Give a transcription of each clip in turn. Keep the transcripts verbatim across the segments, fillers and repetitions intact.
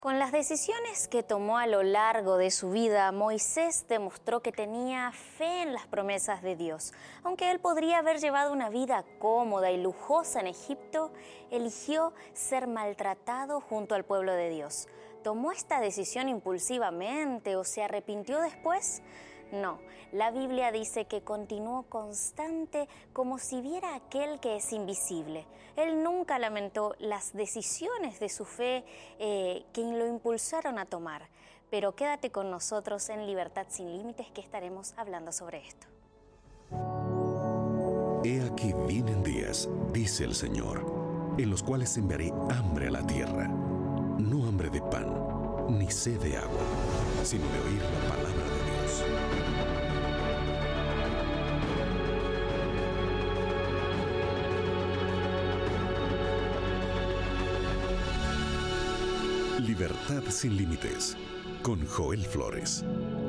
Con las decisiones que tomó a lo largo de su vida, Moisés demostró que tenía fe en las promesas de Dios. Aunque él podría haber llevado una vida cómoda y lujosa en Egipto, eligió ser maltratado junto al pueblo de Dios. ¿Tomó esta decisión impulsivamente o se arrepintió después? No, la Biblia dice que continuó constante como si viera aquel que es invisible. Él nunca lamentó las decisiones de su fe eh, que lo impulsaron a tomar. Pero quédate con nosotros en Libertad Sin Límites, que estaremos hablando sobre esto. He aquí vienen días, dice el Señor, en los cuales enviaré hambre a la tierra. No hambre de pan, ni sed de agua, sino de oír la palabra de Dios. Libertad Sin Límites, con Joel Flores.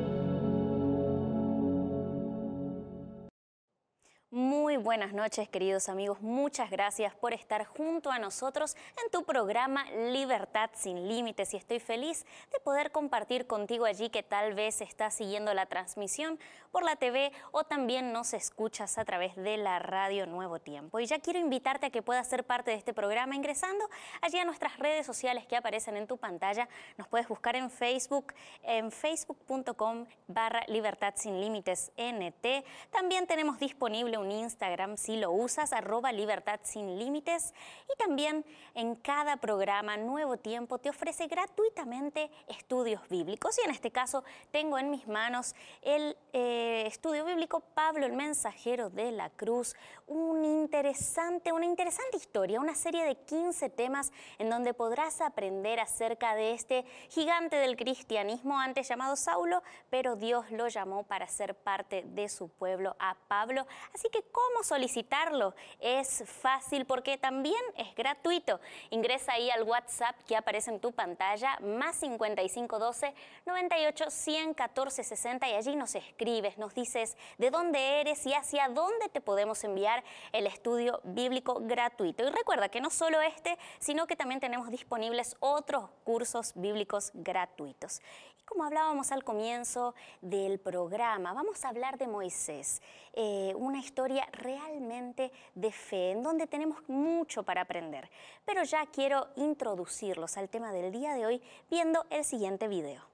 Muy buenas noches, queridos amigos. Muchas gracias por estar junto a nosotros en tu programa Libertad Sin Límites. Y estoy feliz de poder compartir contigo allí que tal vez estás siguiendo la transmisión por la T V o también nos escuchas a través de la radio Nuevo Tiempo. Y ya quiero invitarte a que puedas ser parte de este programa ingresando allí a nuestras redes sociales que aparecen en tu pantalla. Nos puedes buscar en Facebook, en facebook punto com barra Libertad Sin Límites N T. También tenemos disponible un Instagram si lo usas, arroba Libertad Sin Límites, y también en cada programa Nuevo Tiempo te ofrece gratuitamente estudios bíblicos, y en este caso tengo en mis manos el eh, estudio bíblico Pablo el Mensajero de la Cruz, un interesante, una interesante historia, una serie de quince temas en donde podrás aprender acerca de este gigante del cristianismo antes llamado Saulo, pero Dios lo llamó para ser parte de su pueblo, a Pablo. Así que ¿cómo solicitarlo? Es fácil porque también es gratuito. Ingresa ahí al WhatsApp que aparece en tu pantalla, más cincuenta y cinco doce, noventa y ocho, cien, catorce, sesenta, y allí nos escribes, nos dices de dónde eres y hacia dónde te podemos enviar el estudio bíblico gratuito. Y recuerda que no solo este, sino que también tenemos disponibles otros cursos bíblicos gratuitos. Y como hablábamos al comienzo del programa, vamos a hablar de Moisés, eh, una historia realmente de fe, en donde tenemos mucho para aprender. Pero ya quiero introducirlos al tema del día de hoy viendo el siguiente video.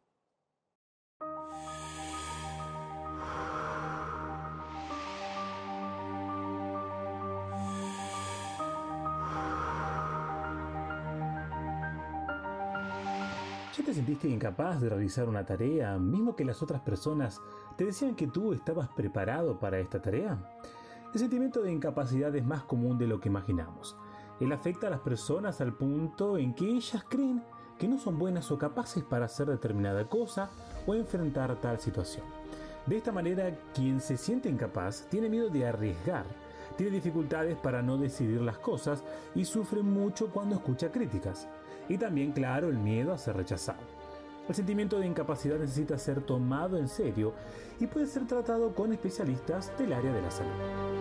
¿Ya te sentiste incapaz de realizar una tarea, mismo que las otras personas te decían que tú estabas preparado para esta tarea? El sentimiento de incapacidad es más común de lo que imaginamos. Él afecta a las personas al punto en que ellas creen que no son buenas o capaces para hacer determinada cosa o enfrentar tal situación. De esta manera, quien se siente incapaz tiene miedo de arriesgar, tiene dificultades para no decidir las cosas y sufre mucho cuando escucha críticas. Y también, claro, el miedo a ser rechazado. El sentimiento de incapacidad necesita ser tomado en serio y puede ser tratado con especialistas del área de la salud.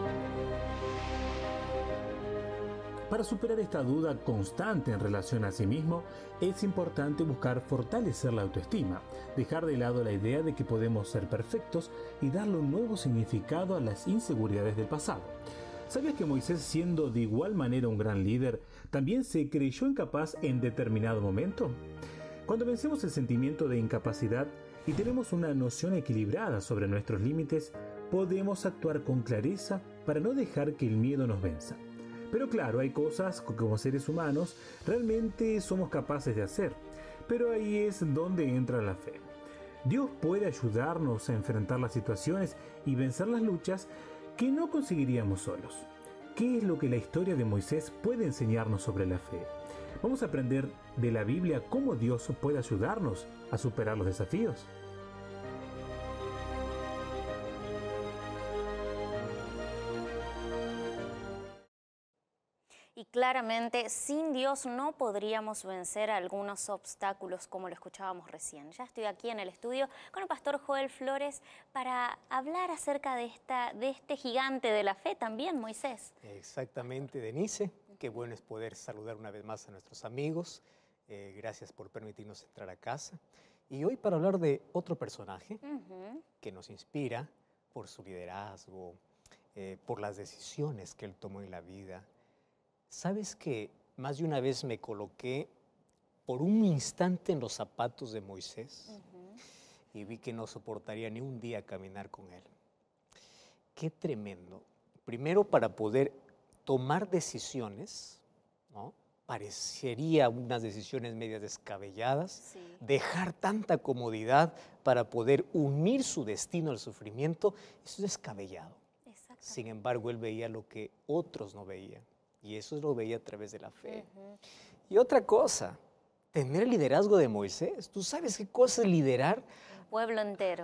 Para superar esta duda constante en relación a sí mismo, es importante buscar fortalecer la autoestima, dejar de lado la idea de que podemos ser perfectos y darle un nuevo significado a las inseguridades del pasado. ¿Sabías que Moisés, siendo de igual manera un gran líder, también se creyó incapaz en determinado momento? Cuando vencemos el sentimiento de incapacidad y tenemos una noción equilibrada sobre nuestros límites, podemos actuar con clareza para no dejar que el miedo nos venza. Pero claro, hay cosas que como seres humanos realmente somos capaces de hacer, pero ahí es donde entra la fe. Dios puede ayudarnos a enfrentar las situaciones y vencer las luchas que no conseguiríamos solos. ¿Qué es lo que la historia de Moisés puede enseñarnos sobre la fe? Vamos a aprender de la Biblia cómo Dios puede ayudarnos a superar los desafíos. Y claramente, sin Dios no podríamos vencer algunos obstáculos como lo escuchábamos recién. Ya estoy aquí en el estudio con el pastor Joel Flores para hablar acerca de, esta, de este gigante de la fe también, Moisés. Exactamente, Denise. Qué bueno es poder saludar una vez más a nuestros amigos. Eh, gracias por permitirnos entrar a casa. Y hoy para hablar de otro personaje uh-huh. que nos inspira por su liderazgo, eh, por las decisiones que él tomó en la vida. ¿Sabes que más de una vez me coloqué por un instante en los zapatos de Moisés uh-huh. y vi que no soportaría ni un día caminar con él? Qué tremendo. Primero, para poder tomar decisiones, ¿no? Parecería unas decisiones medio descabelladas, sí. dejar tanta comodidad para poder unir su destino al sufrimiento, eso es descabellado. Sin embargo, él veía lo que otros no veían, y eso lo veía a través de la fe. Uh-huh. Y otra cosa, tener el liderazgo de Moisés. ¿Tú sabes qué cosa es liderar? Un pueblo entero.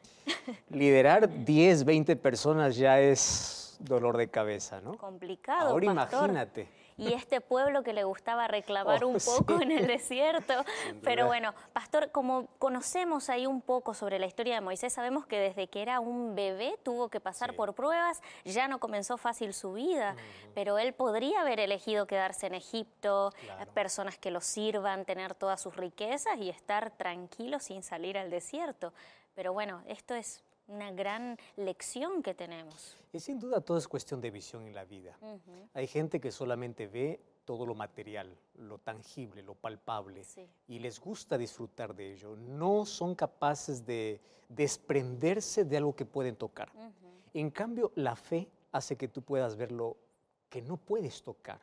Liderar diez, veinte personas ya es dolor de cabeza, ¿no? Complicado, Ahora pastor. Imagínate. Y este pueblo que le gustaba reclamar oh, un poco sí. en el desierto. Pero bueno, pastor, como conocemos ahí un poco sobre la historia de Moisés, sabemos que desde que era un bebé tuvo que pasar sí. por pruebas, ya no comenzó fácil su vida, uh-huh. pero él podría haber elegido quedarse en Egipto, claro. personas que lo sirvan, tener todas sus riquezas y estar tranquilo sin salir al desierto. Pero bueno, esto es una gran lección que tenemos. Y sin duda todo es cuestión de visión en la vida. Uh-huh. Hay gente que solamente ve todo lo material, lo tangible, lo palpable, sí. y les gusta disfrutar de ello. No son capaces de desprenderse de algo que pueden tocar. Uh-huh. En cambio, la fe hace que tú puedas ver lo que no puedes tocar.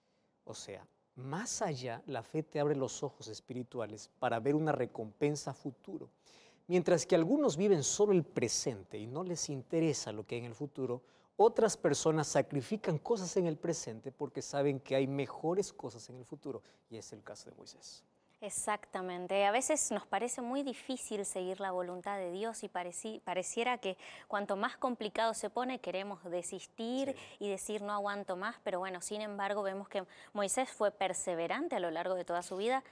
O sea, más allá, la fe te abre los ojos espirituales para ver una recompensa a futuro. Mientras que algunos viven solo el presente y no les interesa lo que hay en el futuro, otras personas sacrifican cosas en el presente porque saben que hay mejores cosas en el futuro. Y es el caso de Moisés. Exactamente. A veces nos parece muy difícil seguir la voluntad de Dios y pareci- pareciera que cuanto más complicado se pone, queremos desistir sí. y decir no aguanto más. Pero bueno, sin embargo, vemos que Moisés fue perseverante a lo largo de toda su vida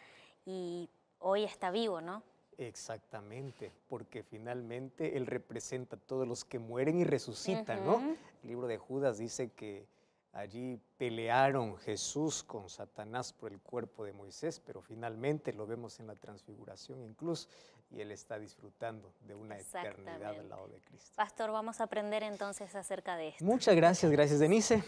y hoy está vivo, ¿no? Exactamente, porque finalmente él representa a todos los que mueren y resucitan, uh-huh. ¿no? El libro de Judas dice que allí pelearon Jesús con Satanás por el cuerpo de Moisés, pero finalmente lo vemos en la transfiguración incluso, y él está disfrutando de una eternidad al lado de Cristo. Pastor, vamos a aprender entonces acerca de esto. Muchas gracias, gracias Denise,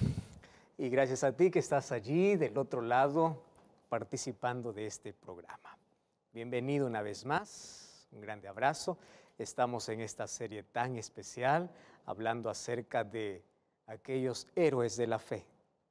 y gracias a ti que estás allí del otro lado participando de este programa. Bienvenido una vez más, un grande abrazo. Estamos en esta serie tan especial hablando acerca de aquellos héroes de la fe.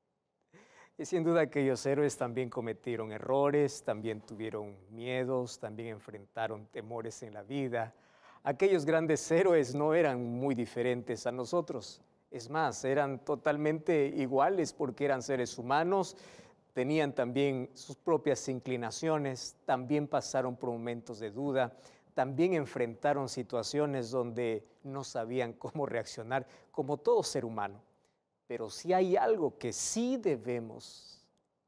Y sin duda aquellos héroes también cometieron errores, también tuvieron miedos, también enfrentaron temores en la vida. Aquellos grandes héroes no eran muy diferentes a nosotros. Es más, eran totalmente iguales porque eran seres humanos, tenían también sus propias inclinaciones, también pasaron por momentos de duda, también enfrentaron situaciones donde no sabían cómo reaccionar, como todo ser humano. Pero si hay algo que sí debemos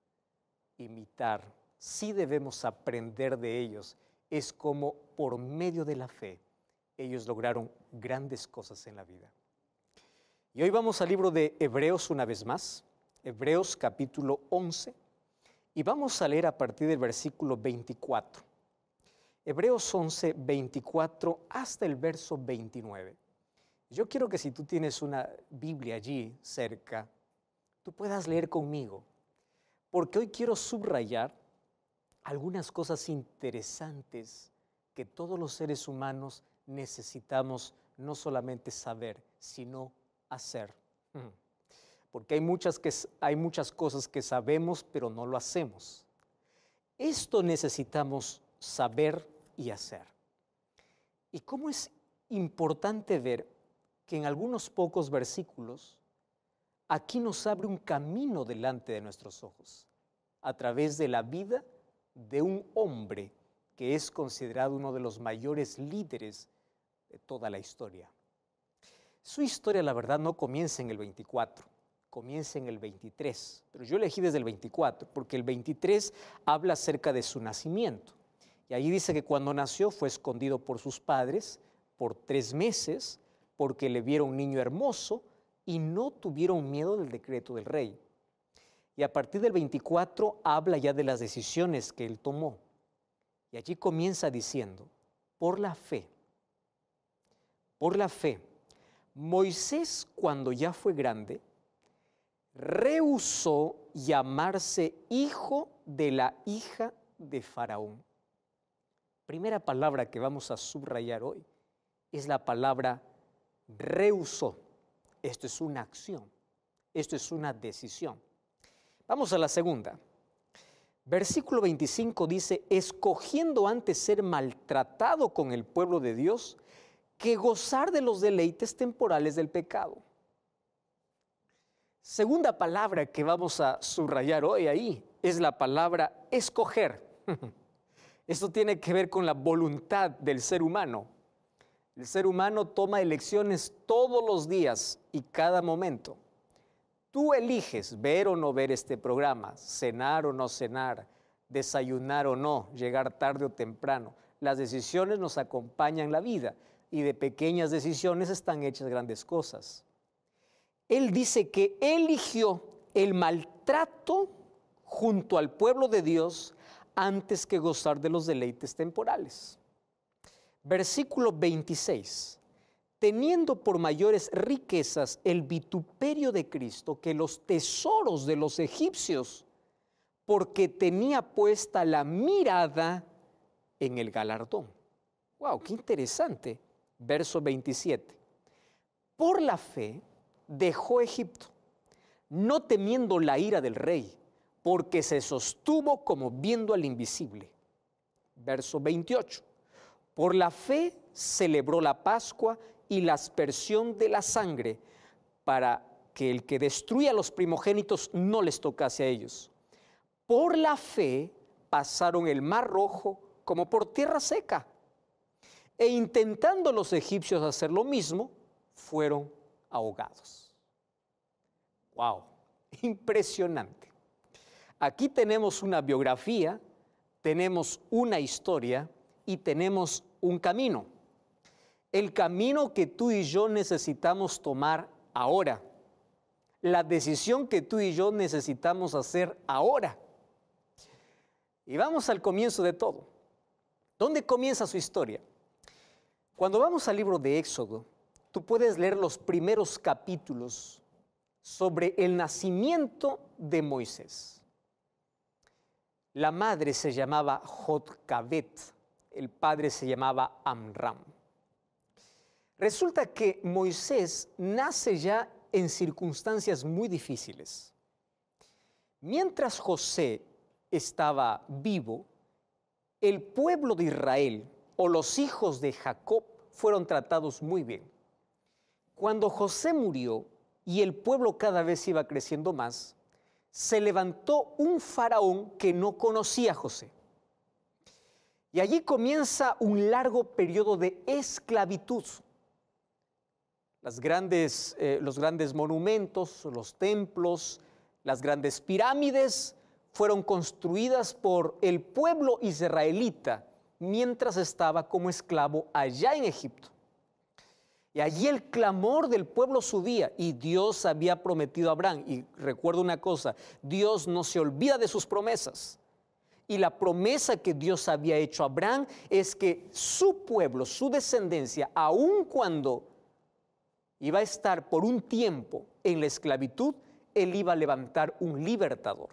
imitar, sí debemos aprender de ellos, es cómo por medio de la fe ellos lograron grandes cosas en la vida. Y hoy vamos al libro de Hebreos una vez más, Hebreos capítulo once, y vamos a leer a partir del versículo veinticuatro. Hebreos once, veinticuatro hasta el verso veintinueve. Yo quiero que si tú tienes una Biblia allí cerca, tú puedas leer conmigo, porque hoy quiero subrayar algunas cosas interesantes que todos los seres humanos necesitamos no solamente saber, sino hacer. Porque hay muchas, que, hay muchas cosas que sabemos, pero no lo hacemos. Esto necesitamos saber y hacer. Y cómo es importante ver que en algunos pocos versículos, aquí nos abre un camino delante de nuestros ojos, a través de la vida de un hombre que es considerado uno de los mayores líderes de toda la historia. Su historia, la verdad, no comienza en el veinticuatro, comienza en el veintitrés, pero yo elegí desde el veinticuatro, porque el veintitrés habla acerca de su nacimiento. Y ahí dice que cuando nació fue escondido por sus padres por tres meses, porque le vieron un niño hermoso y no tuvieron miedo del decreto del rey. Y a partir del veinticuatro habla ya de las decisiones que él tomó. Y allí comienza diciendo, por la fe, por la fe, Moisés, cuando ya fue grande, rehusó llamarse hijo de la hija de Faraón. Primera palabra que vamos a subrayar hoy es la palabra rehusó. Esto es una acción, esto es una decisión. Vamos a la segunda. Versículo veinticinco dice, escogiendo antes ser maltratado con el pueblo de Dios que gozar de los deleites temporales del pecado. Segunda palabra que vamos a subrayar hoy ahí es la palabra escoger. Esto tiene que ver con la voluntad del ser humano. El ser humano toma elecciones todos los días y cada momento. Tú eliges ver o no ver este programa, cenar o no cenar, desayunar o no, llegar tarde o temprano. Las decisiones nos acompañan la vida y de pequeñas decisiones están hechas grandes cosas. Él dice que eligió el maltrato junto al pueblo de Dios antes que gozar de los deleites temporales. Versículo veintiséis. Teniendo por mayores riquezas el vituperio de Cristo que los tesoros de los egipcios, porque tenía puesta la mirada en el galardón. ¡Wow! ¡Qué interesante! Verso veintisiete. Por la fe dejó Egipto, no temiendo la ira del rey, porque se sostuvo como viendo al invisible. Verso veintiocho. Por la fe celebró la Pascua y la aspersión de la sangre, para que el que destruía a los primogénitos no les tocase a ellos. Por la fe pasaron el mar rojo como por tierra seca, e intentando los egipcios hacer lo mismo, fueron ahogados. ¡Wow! Impresionante. Aquí tenemos una biografía, tenemos una historia y tenemos un camino. El camino que tú y yo necesitamos tomar ahora. La decisión que tú y yo necesitamos hacer ahora. Y vamos al comienzo de todo. ¿Dónde comienza su historia? Cuando vamos al libro de Éxodo, tú puedes leer los primeros capítulos sobre el nacimiento de Moisés. La madre se llamaba Jotcabet, el padre se llamaba Amram. Resulta que Moisés nace ya en circunstancias muy difíciles. Mientras José estaba vivo, el pueblo de Israel o los hijos de Jacob fueron tratados muy bien. Cuando José murió y el pueblo cada vez iba creciendo más, se levantó un faraón que no conocía a José. Y allí comienza un largo periodo de esclavitud. Las grandes, eh, los grandes monumentos, los templos, las grandes pirámides fueron construidas por el pueblo israelita mientras estaba como esclavo allá en Egipto. Y allí el clamor del pueblo subía y Dios había prometido a Abraham. Y recuerdo una cosa, Dios no se olvida de sus promesas. Y la promesa que Dios había hecho a Abraham es que su pueblo, su descendencia, aun cuando iba a estar por un tiempo en la esclavitud, él iba a levantar un libertador.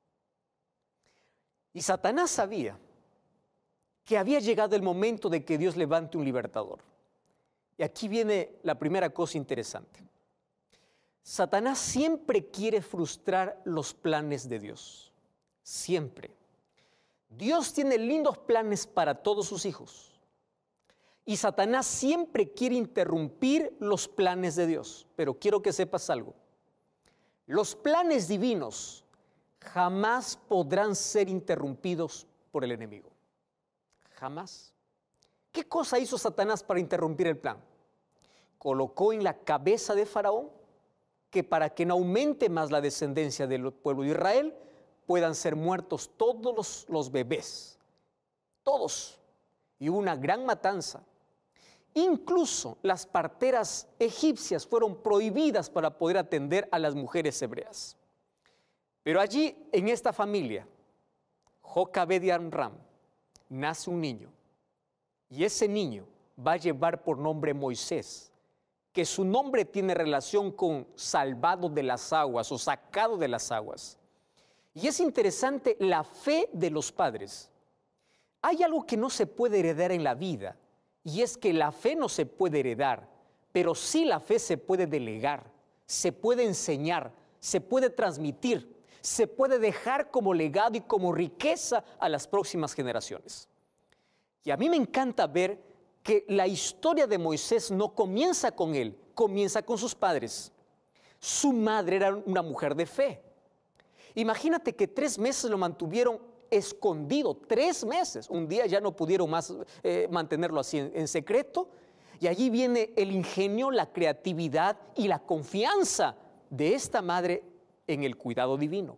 Y Satanás sabía que había llegado el momento de que Dios levante un libertador. Y aquí viene la primera cosa interesante. Satanás siempre quiere frustrar los planes de Dios. Siempre. Dios tiene lindos planes para todos sus hijos. Y Satanás siempre quiere interrumpir los planes de Dios. Pero quiero que sepas algo. Los planes divinos jamás podrán ser interrumpidos por el enemigo. Jamás. ¿Qué cosa hizo Satanás para interrumpir el plan? Colocó en la cabeza de Faraón que para que no aumente más la descendencia del pueblo de Israel, puedan ser muertos todos los, los bebés. Todos. Y hubo una gran matanza. Incluso las parteras egipcias fueron prohibidas para poder atender a las mujeres hebreas. Pero allí, en esta familia, Jocabed y Amram, nace un niño. Y ese niño va a llevar por nombre Moisés, que su nombre tiene relación con salvado de las aguas o sacado de las aguas. Y es interesante la fe de los padres. Hay algo que no se puede heredar en la vida, y es que la fe no se puede heredar, pero sí la fe se puede delegar, se puede enseñar, se puede transmitir, se puede dejar como legado y como riqueza a las próximas generaciones. Y a mí me encanta ver que la historia de Moisés no comienza con él, comienza con sus padres. Su madre era una mujer de fe. Imagínate que tres meses lo mantuvieron escondido, tres meses. Un día ya no pudieron más eh, mantenerlo así en, en secreto. Y allí viene el ingenio, la creatividad y la confianza de esta madre en el cuidado divino.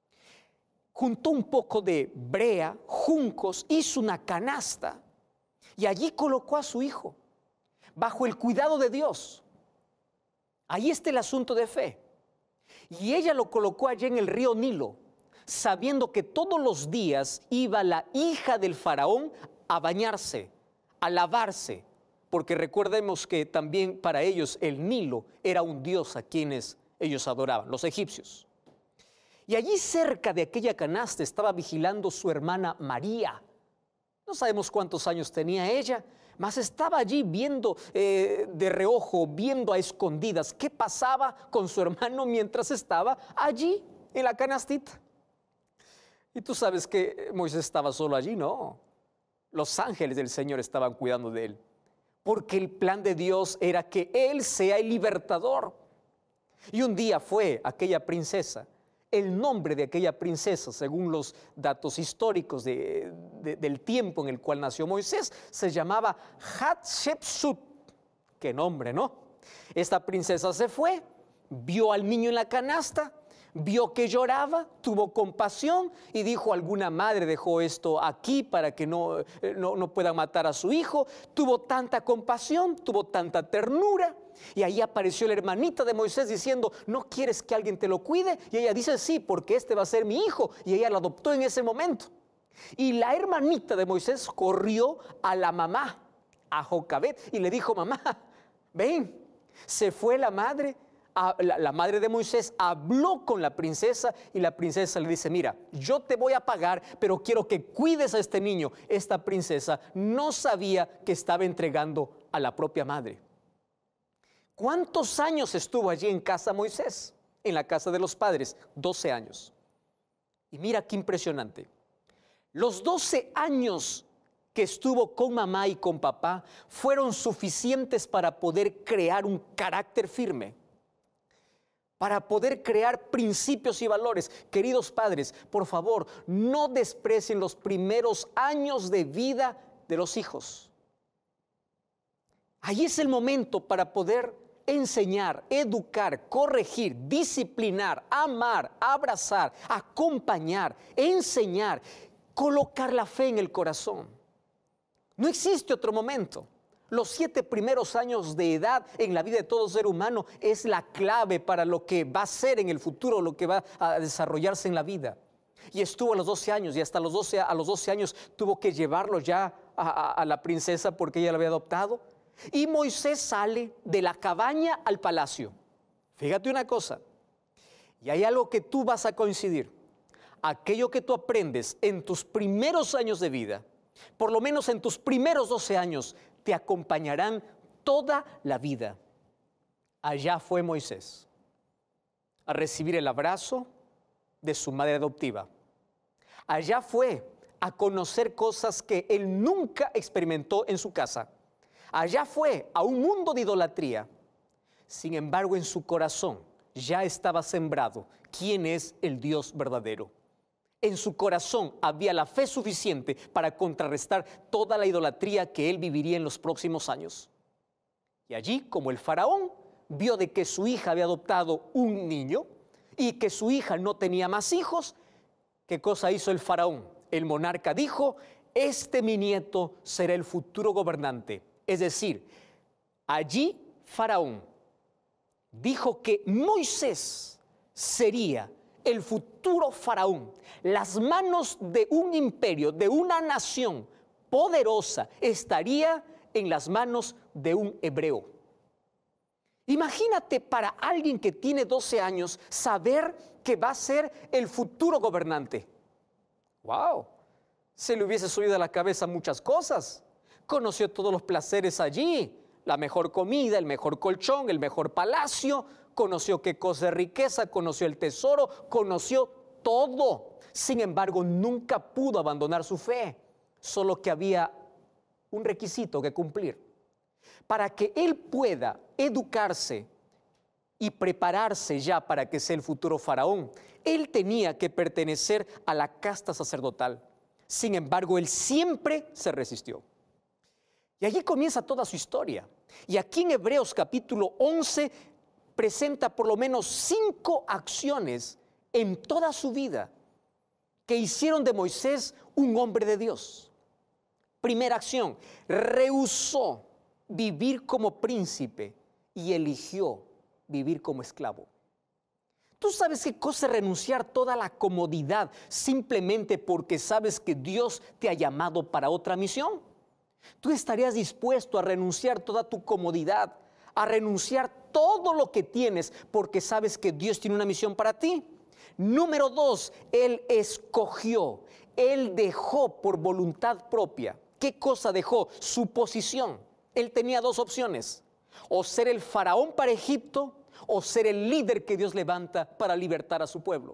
Juntó un poco de brea, juncos, hizo una canasta y allí colocó a su hijo, bajo el cuidado de Dios. Ahí está el asunto de fe. Y ella lo colocó allí en el río Nilo, sabiendo que todos los días iba la hija del faraón a bañarse, a lavarse, porque recordemos que también para ellos el Nilo era un dios a quienes ellos adoraban, los egipcios. Y allí cerca de aquella canasta estaba vigilando su hermana María. No sabemos cuántos años tenía ella, mas estaba allí viendo eh, de reojo, viendo a escondidas qué pasaba con su hermano mientras estaba allí en la canastita. Y tú sabes que Moisés estaba solo allí, ¿no? Los ángeles del Señor estaban cuidando de él, porque el plan de Dios era que él sea el libertador. Y un día fue aquella princesa. El nombre de aquella princesa, según los datos históricos de, de, del tiempo en el cual nació Moisés, se llamaba Hatshepsut. ¡Qué nombre!, ¿no? Esta princesa se fue, vio al niño en la canasta, vio que lloraba, tuvo compasión y dijo: alguna madre dejó esto aquí para que no, no, no pueda matar a su hijo. Tuvo tanta compasión, tuvo tanta ternura. Y ahí apareció la hermanita de Moisés diciendo: ¿no quieres que alguien te lo cuide? Y ella dice: sí, porque este va a ser mi hijo. Y ella lo adoptó en ese momento. Y la hermanita de Moisés corrió a la mamá, a Jocabed, y le dijo: mamá, ven. Se fue la madre, a, la, la madre de Moisés, habló con la princesa y la princesa le dice: mira, yo te voy a pagar, pero quiero que cuides a este niño. Esta princesa no sabía que estaba entregando a la propia madre. ¿Cuántos años estuvo allí en casa Moisés? En la casa de los padres, doce años. Y mira qué impresionante. Los doce años que estuvo con mamá y con papá fueron suficientes para poder crear un carácter firme, para poder crear principios y valores. Queridos padres, por favor, no desprecien los primeros años de vida de los hijos. Ahí es el momento para poder enseñar, educar, corregir, disciplinar, amar, abrazar, acompañar, enseñar, colocar la fe en el corazón. No existe otro momento. Los siete primeros años de edad en la vida de todo ser humano es la clave para lo que va a ser en el futuro, lo que va a desarrollarse en la vida. Y estuvo a los doce años y hasta los doce, a los doce años tuvo que llevarlo ya a, a, a la princesa porque ella la había adoptado. Y Moisés sale de la cabaña al palacio. Fíjate una cosa, y hay algo que tú vas a coincidir. Aquello que tú aprendes en tus primeros años de vida, por lo menos en tus primeros doce años, te acompañarán toda la vida. Allá fue Moisés a recibir el abrazo de su madre adoptiva. Allá fue a conocer cosas que él nunca experimentó en su casa. Allá fue a un mundo de idolatría. Sin embargo, en su corazón ya estaba sembrado quién es el Dios verdadero. En su corazón había la fe suficiente para contrarrestar toda la idolatría que él viviría en los próximos años. Y allí, como el faraón vio de que su hija había adoptado un niño y que su hija no tenía más hijos, ¿qué cosa hizo el faraón? El monarca dijo: este mi nieto será el futuro gobernante. Es decir, allí Faraón dijo que Moisés sería el futuro faraón, las manos de un imperio, de una nación poderosa, estaría en las manos de un hebreo. Imagínate para alguien que tiene doce años saber que va a ser el futuro gobernante. ¡Wow! Se le hubiese subido a la cabeza muchas cosas. Conoció todos los placeres allí, la mejor comida, el mejor colchón, el mejor palacio. Conoció qué cosa es riqueza, conoció el tesoro, conoció todo. Sin embargo, nunca pudo abandonar su fe, solo que había un requisito que cumplir. Para que él pueda educarse y prepararse ya para que sea el futuro faraón, él tenía que pertenecer a la casta sacerdotal. Sin embargo, él siempre se resistió. Y allí comienza toda su historia. Y aquí en Hebreos capítulo once presenta por lo menos cinco acciones en toda su vida que hicieron de Moisés un hombre de Dios. Primera acción, rehusó vivir como príncipe y eligió vivir como esclavo. ¿Tú sabes qué cosa es renunciar toda la comodidad simplemente porque sabes que Dios te ha llamado para otra misión? ¿Tú estarías dispuesto a renunciar toda tu comodidad, a renunciar todo lo que tienes porque sabes que Dios tiene una misión para ti? Número dos, él escogió, él dejó por voluntad propia. ¿Qué cosa dejó? Su posición. Él tenía dos opciones, o ser el faraón para Egipto o ser el líder que Dios levanta para libertar a su pueblo.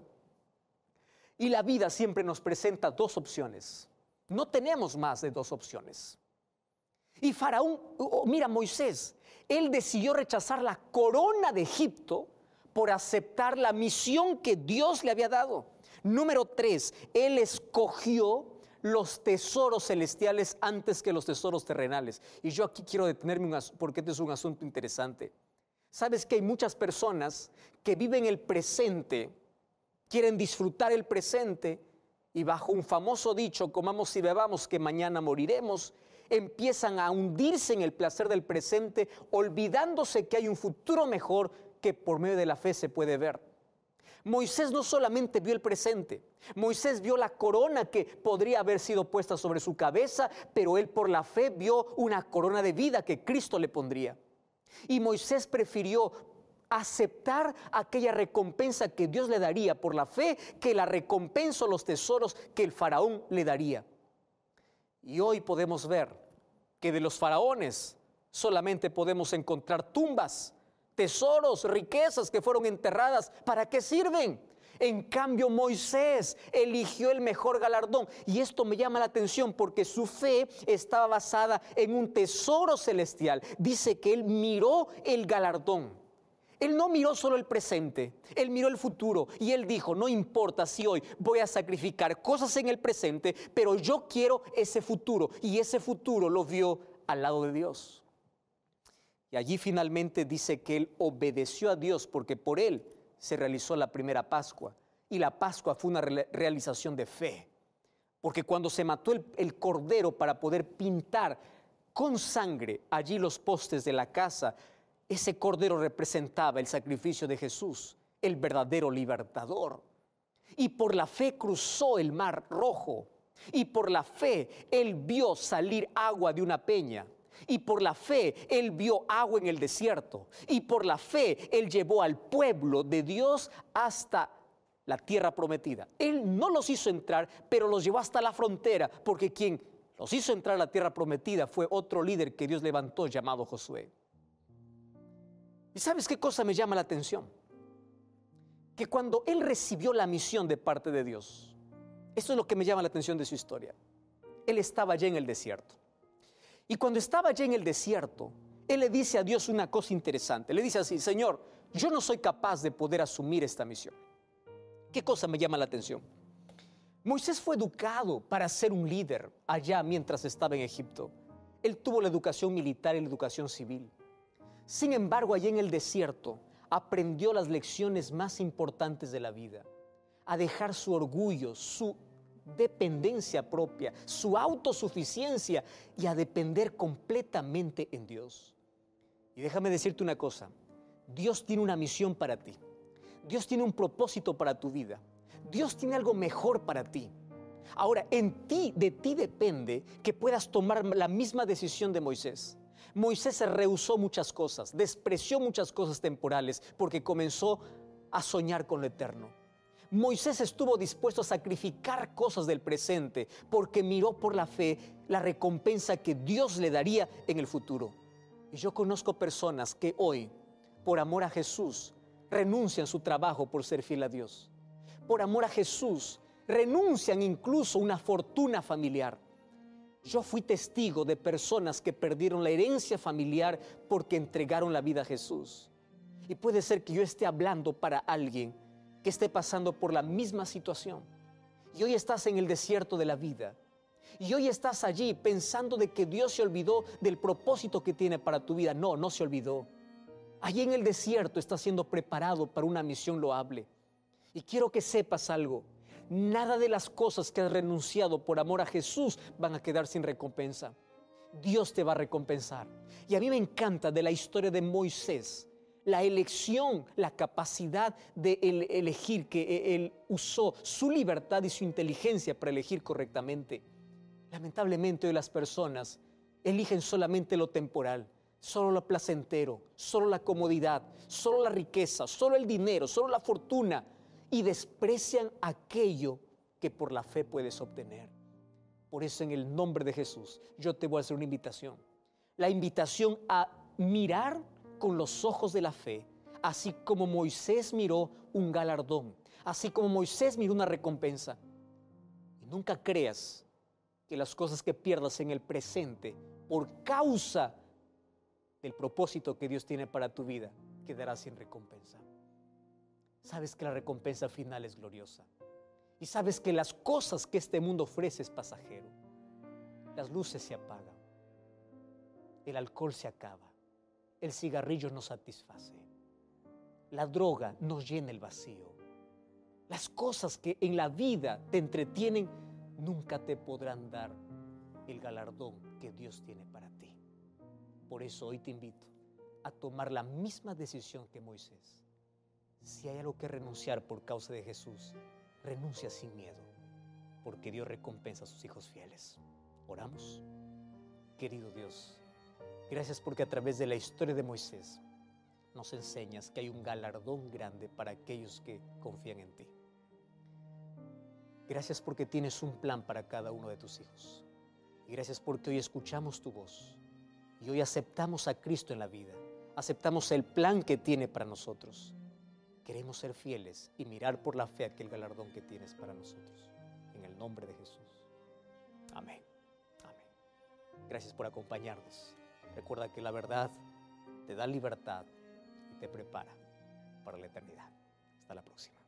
Y la vida siempre nos presenta dos opciones. No tenemos más de dos opciones. Y Faraón, oh, mira Moisés, él decidió rechazar la corona de Egipto por aceptar la misión que Dios le había dado. Número tres, él escogió los tesoros celestiales antes que los tesoros terrenales. Y yo aquí quiero detenerme porque este es un asunto interesante. Sabes que hay muchas personas que viven el presente, quieren disfrutar el presente y bajo un famoso dicho, comamos y bebamos que mañana moriremos, empiezan a hundirse en el placer del presente, olvidándose que hay un futuro mejor que por medio de la fe se puede ver. Moisés no solamente vio el presente, Moisés vio la corona que podría haber sido puesta sobre su cabeza, pero él por la fe vio una corona de vida que Cristo le pondría. Y Moisés prefirió aceptar aquella recompensa que Dios le daría por la fe que la recompensa o los tesoros que el faraón le daría. Y hoy podemos ver que de los faraones solamente podemos encontrar tumbas, tesoros, riquezas que fueron enterradas. ¿Para qué sirven? En cambio, Moisés eligió el mejor galardón. Y esto me llama la atención porque su fe estaba basada en un tesoro celestial. Dice que él miró el galardón. Él no miró solo el presente, él miró el futuro. Y él dijo, no importa si hoy voy a sacrificar cosas en el presente, pero yo quiero ese futuro. Y ese futuro lo vio al lado de Dios. Y allí finalmente dice que él obedeció a Dios porque por él se realizó la primera Pascua. Y la Pascua fue una re- realización de fe. Porque cuando se mató el, el cordero para poder pintar con sangre allí los postes de la casa, ese cordero representaba el sacrificio de Jesús, el verdadero libertador. Y por la fe cruzó el mar rojo. Y por la fe él vio salir agua de una peña. Y por la fe él vio agua en el desierto. Y por la fe él llevó al pueblo de Dios hasta la tierra prometida. Él no los hizo entrar, pero los llevó hasta la frontera, porque quien los hizo entrar a la tierra prometida fue otro líder que Dios levantó llamado Josué. ¿Y sabes qué cosa me llama la atención? Que cuando él recibió la misión de parte de Dios, esto es lo que me llama la atención de su historia. Él estaba allá en el desierto. Y cuando estaba allá en el desierto, él le dice a Dios una cosa interesante. Le dice así, Señor, yo no soy capaz de poder asumir esta misión. ¿Qué cosa me llama la atención? Moisés fue educado para ser un líder allá mientras estaba en Egipto. Él tuvo la educación militar y la educación civil. Sin embargo, allá en el desierto, aprendió las lecciones más importantes de la vida. A dejar su orgullo, su dependencia propia, su autosuficiencia y a depender completamente en Dios. Y déjame decirte una cosa, Dios tiene una misión para ti. Dios tiene un propósito para tu vida. Dios tiene algo mejor para ti. Ahora, en ti, de ti depende que puedas tomar la misma decisión de Moisés. Moisés se rehusó muchas cosas, despreció muchas cosas temporales porque comenzó a soñar con lo eterno. Moisés estuvo dispuesto a sacrificar cosas del presente porque miró por la fe la recompensa que Dios le daría en el futuro. Y yo conozco personas que hoy, por amor a Jesús, renuncian a su trabajo por ser fiel a Dios. Por amor a Jesús, renuncian incluso a una fortuna familiar. Yo fui testigo de personas que perdieron la herencia familiar porque entregaron la vida a Jesús. Y puede ser que yo esté hablando para alguien que esté pasando por la misma situación. Y hoy estás en el desierto de la vida. Y hoy estás allí pensando de que Dios se olvidó del propósito que tiene para tu vida. No, no se olvidó. Allí en el desierto estás siendo preparado para una misión loable. Y quiero que sepas algo. Nada de las cosas que has renunciado por amor a Jesús van a quedar sin recompensa. Dios te va a recompensar. Y a mí me encanta de la historia de Moisés, la elección, la capacidad de el, elegir, que él usó su libertad y su inteligencia para elegir correctamente. Lamentablemente hoy las personas eligen solamente lo temporal, solo lo placentero, solo la comodidad, solo la riqueza, solo el dinero, solo la fortuna, y desprecian aquello que por la fe puedes obtener. Por eso en el nombre de Jesús yo te voy a hacer una invitación. La invitación a mirar con los ojos de la fe, así como Moisés miró un galardón, así como Moisés miró una recompensa. Y nunca creas que las cosas que pierdas en el presente por causa del propósito que Dios tiene para tu vida quedarás sin recompensa. Sabes que la recompensa final es gloriosa. Y sabes que las cosas que este mundo ofrece es pasajero. Las luces se apagan. El alcohol se acaba. El cigarrillo nos satisface. La droga nos llena el vacío. Las cosas que en la vida te entretienen nunca te podrán dar el galardón que Dios tiene para ti. Por eso hoy te invito a tomar la misma decisión que Moisés. Si hay algo que renunciar por causa de Jesús, renuncia sin miedo, porque Dios recompensa a sus hijos fieles. Oramos. Querido Dios, gracias porque a través de la historia de Moisés nos enseñas que hay un galardón grande para aquellos que confían en ti. Gracias porque tienes un plan para cada uno de tus hijos. Y gracias porque hoy escuchamos tu voz y hoy aceptamos a Cristo en la vida. Aceptamos el plan que tiene para nosotros. Queremos ser fieles y mirar por la fe aquel galardón que tienes para nosotros. En el nombre de Jesús. Amén. Amén. Gracias por acompañarnos. Recuerda que la verdad te da libertad y te prepara para la eternidad. Hasta la próxima.